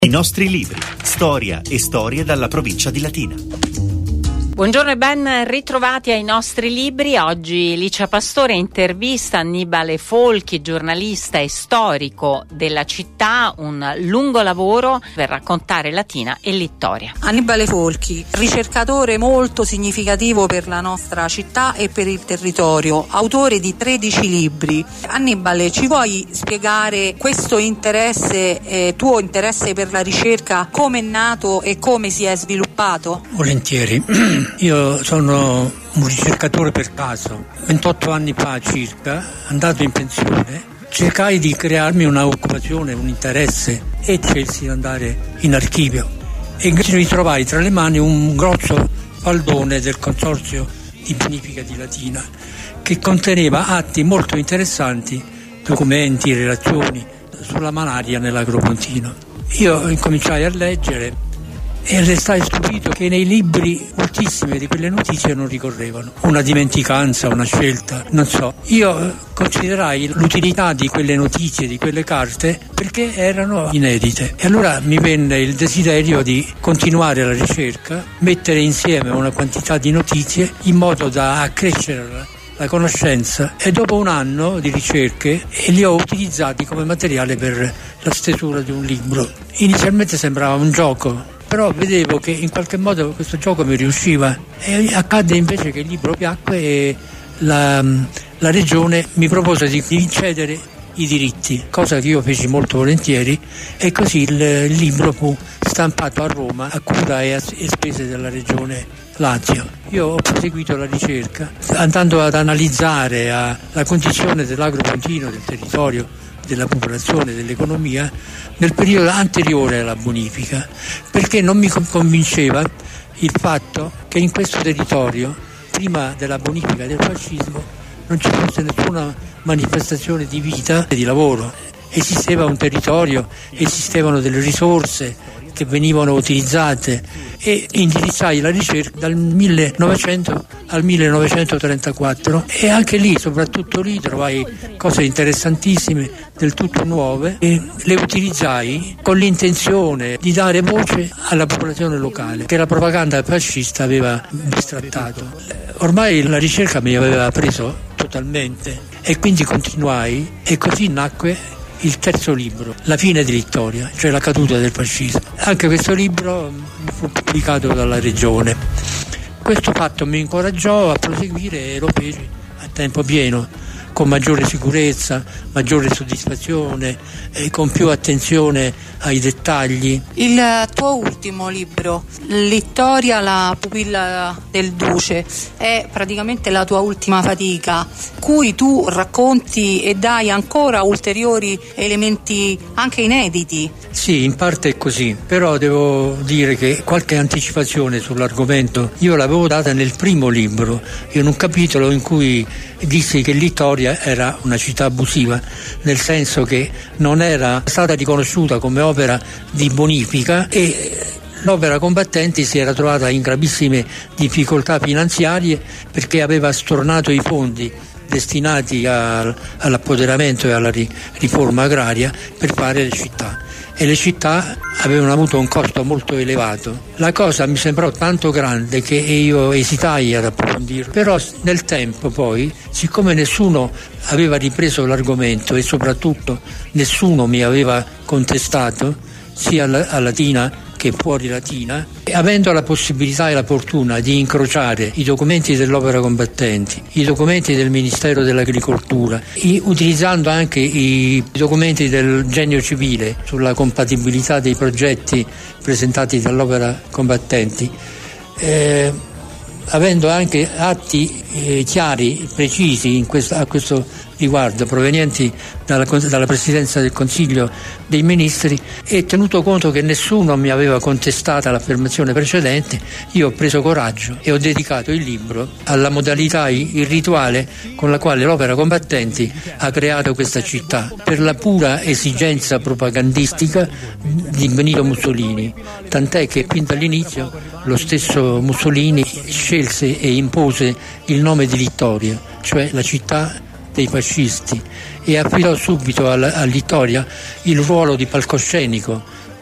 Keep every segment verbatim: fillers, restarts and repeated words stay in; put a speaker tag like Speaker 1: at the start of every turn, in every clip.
Speaker 1: I nostri libri, storia e storie dalla provincia di Latina.
Speaker 2: Buongiorno e ben ritrovati ai nostri libri. Oggi Licia Pastore intervista Annibale Folchi, giornalista e storico della città, un lungo lavoro per raccontare Latina e Littoria.
Speaker 3: Annibale Folchi, ricercatore molto significativo per la nostra città e per il territorio, autore di tredici libri. Annibale, ci vuoi spiegare questo interesse, eh, tuo interesse per la ricerca, come è nato e come si è sviluppato?
Speaker 4: Volentieri. Io sono un ricercatore per caso. ventotto anni fa circa, andato in pensione, cercai di crearmi una occupazione, un interesse e scelsi di andare in archivio. E mi ritrovai tra le mani un grosso faldone del Consorzio di Bonifica di Latina che conteneva atti molto interessanti, documenti, relazioni sulla malaria nell'Agropontino. Io incominciai a leggere e restai stupito che nei libri moltissime di quelle notizie non ricorrevano. Una dimenticanza, una scelta, non so. Io considerai l'utilità di quelle notizie, di quelle carte, perché erano inedite. E allora mi venne il desiderio di continuare la ricerca, mettere insieme una quantità di notizie in modo da accrescere la, la conoscenza, e dopo un anno di ricerche li ho utilizzati come materiale per la stesura di un libro. Inizialmente sembrava un gioco, però vedevo che in qualche modo questo gioco mi riusciva, e accadde invece che il libro piacque e la, la regione mi propose di, di cedere i diritti, cosa che io feci molto volentieri, e così il, il libro fu stampato a Roma a cura e a, e spese della regione Lazio. Io ho proseguito la ricerca andando ad analizzare a, la condizione dell'Agropontino, del territorio, della popolazione, dell'economia nel periodo anteriore alla bonifica, perché non mi convinceva il fatto che in questo territorio, prima della bonifica del fascismo, non ci fosse nessuna manifestazione di vita e di lavoro. Esisteva un territorio, esistevano delle risorse che venivano utilizzate, e indirizzai la ricerca dal millenovecento al millenovecentotrentaquattro, e anche lì, soprattutto lì, trovai cose interessantissime, del tutto nuove, e le utilizzai con l'intenzione di dare voce alla popolazione locale che la propaganda fascista aveva bistrattato. Ormai la ricerca mi aveva preso totalmente e quindi continuai, e così nacque il terzo libro, La fine di Littoria, cioè la caduta del fascismo. Anche questo libro fu pubblicato dalla regione. Questo fatto mi incoraggiò a proseguire e lo feci a tempo pieno, con maggiore sicurezza, maggiore soddisfazione e con più attenzione ai dettagli.
Speaker 3: Il tuo ultimo libro, Littoria, la pupilla del Duce, è praticamente la tua ultima fatica, cui tu racconti e dai ancora ulteriori elementi anche inediti.
Speaker 4: Sì, in parte è così, però devo dire che qualche anticipazione sull'argomento io l'avevo data nel primo libro, in un capitolo in cui dissi che Littoria era una città abusiva, nel senso che non era stata riconosciuta come opera di bonifica e l'opera Combattenti si era trovata in gravissime difficoltà finanziarie perché aveva stornato i fondi destinati a, all'appoderamento e alla ri, riforma agraria per fare le città, e le città avevano avuto un costo molto elevato. La cosa mi sembrò tanto grande che io esitai ad approfondirlo, però nel tempo poi, siccome nessuno aveva ripreso l'argomento e soprattutto nessuno mi aveva contestato, sia a Latina che fuori Latina, e avendo la possibilità e la fortuna di incrociare i documenti dell'opera Combattenti, i documenti del Ministero dell'Agricoltura, i, utilizzando anche i documenti del Genio Civile sulla compatibilità dei progetti presentati dall'opera Combattenti, eh, avendo anche atti eh, chiari, precisi in questo, a questo riguardo, provenienti dalla, dalla Presidenza del Consiglio dei Ministri, e tenuto conto che nessuno mi aveva contestata l'affermazione precedente, io ho preso coraggio e ho dedicato il libro alla modalità irrituale con la quale l'opera Combattenti ha creato questa città, per la pura esigenza propagandistica di Benito Mussolini, tant'è che fin dall'inizio lo stesso Mussolini scelse e impose il nome di Littoria, cioè la città dei fascisti, e affidò subito a Littoria il ruolo di palcoscenico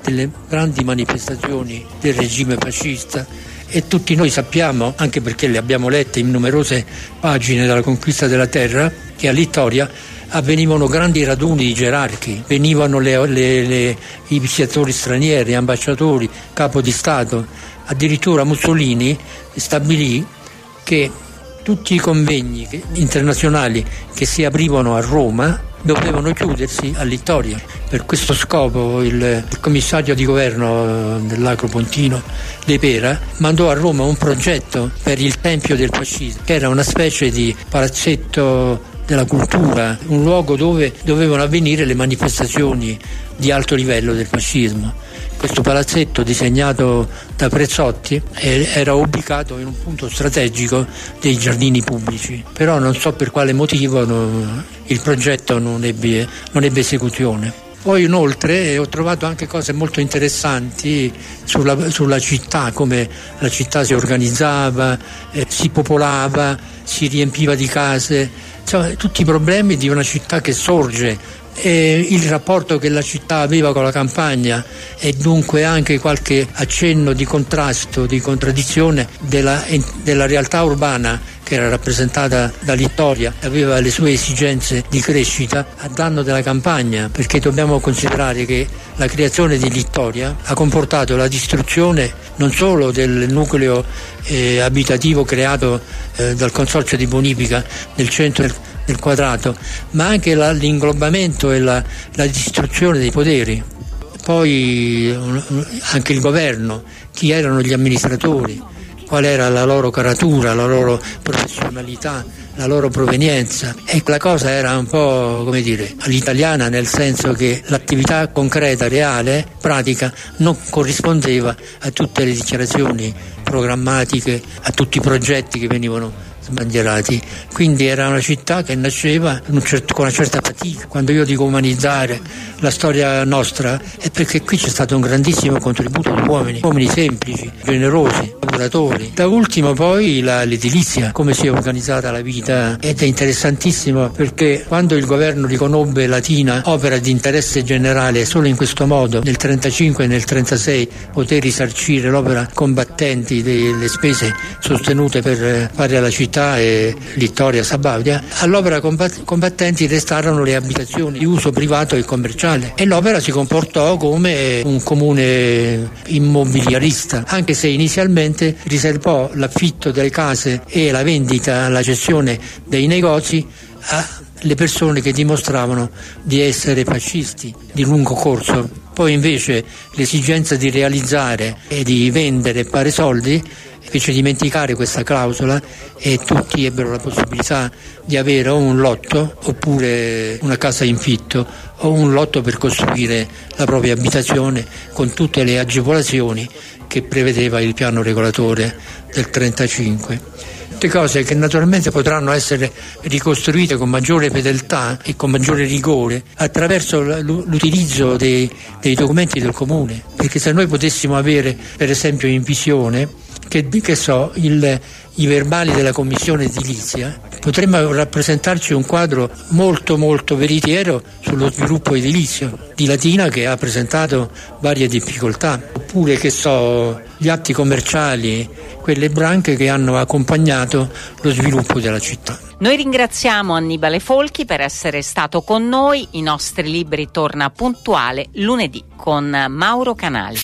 Speaker 4: delle grandi manifestazioni del regime fascista, e tutti noi sappiamo, anche perché le abbiamo lette in numerose pagine della conquista della terra, che a Littoria avvenivano grandi raduni di gerarchi, venivano le, le, le, i viaggiatori stranieri, ambasciatori, capo di Stato. Addirittura Mussolini stabilì che tutti i convegni internazionali che si aprivano a Roma dovevano chiudersi a Littoria. Per questo scopo il, il commissario di governo dell'Agro Pontino De Pera mandò a Roma un progetto per il Tempio del Fascismo, che era una specie di palazzetto della cultura, un luogo dove dovevano avvenire le manifestazioni di alto livello del fascismo. Questo palazzetto, disegnato da Prezzotti, era ubicato in un punto strategico dei giardini pubblici, però non so per quale motivo no, il progetto non ebbe, non ebbe esecuzione. Poi inoltre ho trovato anche cose molto interessanti sulla, sulla città, come la città si organizzava, eh, si popolava, si riempiva di case, insomma, tutti i problemi di una città che sorge, e il rapporto che la città aveva con la campagna, e dunque anche qualche accenno di contrasto, di contraddizione della, della realtà urbana che era rappresentata da Littoria, aveva le sue esigenze di crescita a danno della campagna, perché dobbiamo considerare che la creazione di Littoria ha comportato la distruzione non solo del nucleo eh, abitativo creato eh, dal Consorzio di Bonifica nel centro del, del quadrato, ma anche la, l'inglobamento e la, la distruzione dei poderi. Poi anche il governo, chi erano gli amministratori, qual era la loro caratura, la loro professionalità, la loro provenienza. E la cosa era un po', come dire, all'italiana, nel senso che l'attività concreta, reale, pratica, non corrispondeva a tutte le dichiarazioni programmatiche, a tutti i progetti che venivano sbandierati. Quindi era una città che nasceva con una certa fatica. Quando io dico umanizzare la storia nostra è perché qui c'è stato un grandissimo contributo di uomini, uomini semplici, generosi, lavoratori. Da ultimo poi la, l'edilizia, come si è organizzata la vita, ed è interessantissimo perché quando il governo riconobbe Latina opera di interesse generale, solo in questo modo nel trentacinque e nel trentasei poté risarcire l'opera combattenti delle spese sostenute per fare alla città e Littoria Sabaudia. All'opera combattenti restarono le abitazioni di uso privato e commerciale, e l'opera si comportò come un comune immobiliarista, anche se inizialmente riservò l'affitto delle case e la vendita, la gestione dei negozi alle persone che dimostravano di essere fascisti di lungo corso. Poi invece l'esigenza di realizzare e di vendere e fare soldi fece dimenticare questa clausola, e tutti ebbero la possibilità di avere o un lotto oppure una casa in fitto o un lotto per costruire la propria abitazione con tutte le agevolazioni che prevedeva il piano regolatore del trentacinque. Tutte cose che naturalmente potranno essere ricostruite con maggiore fedeltà e con maggiore rigore attraverso l'utilizzo dei, dei documenti del comune, perché se noi potessimo avere per esempio in visione che, che so, il, i verbali della commissione edilizia, potremmo rappresentarci un quadro molto molto veritiero sullo sviluppo edilizio di Latina, che ha presentato varie difficoltà, oppure che so, gli atti commerciali, quelle branche che hanno accompagnato lo sviluppo della città.
Speaker 2: Noi ringraziamo Annibale Folchi per essere stato con noi. I nostri libri torna puntuale lunedì con Mauro Canali.